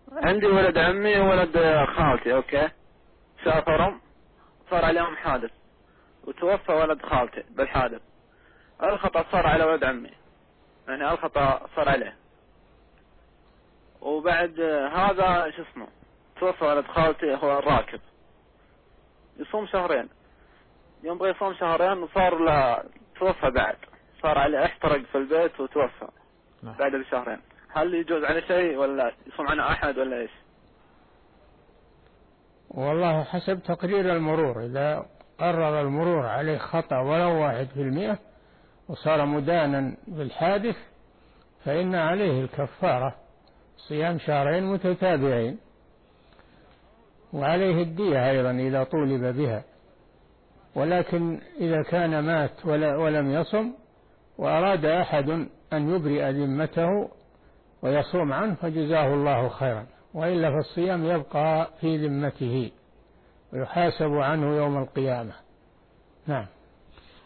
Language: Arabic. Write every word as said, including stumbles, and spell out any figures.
عندي ولد عمي وولد خالتي، اوكي، سافروا، صار عليهم حادث وتوفى ولد خالتي بالحادث. الخطأ صار على ولد عمي، يعني الخطأ صار عليه. وبعد هذا شو اسمه توفى ولد خالتي هو الراكب، يصوم شهرين، يوم بغى يصوم شهرين وصار له توفى بعد، صار عليه احترق في البيت وتوفى بعد الشهرين. هل يجوز عليه شيء ولا يصوم عنه أحد ولا إيش؟ والله حسب تقرير المرور، إذا قرر المرور عليه خطأ ولو واحد في المئة وصار مدانا بالحادث فإن عليه الكفارة صيام شهرين متتابعين، وعليه الدية أيضا إذا طولب بها. ولكن إذا كان مات ولم يصم وأراد أحد أن يبرئ ذمته ويصوم عنه فجزاه الله خيرا، وإلا فالصيام يبقى في ذمته ويحاسب عنه يوم القيامة. نعم.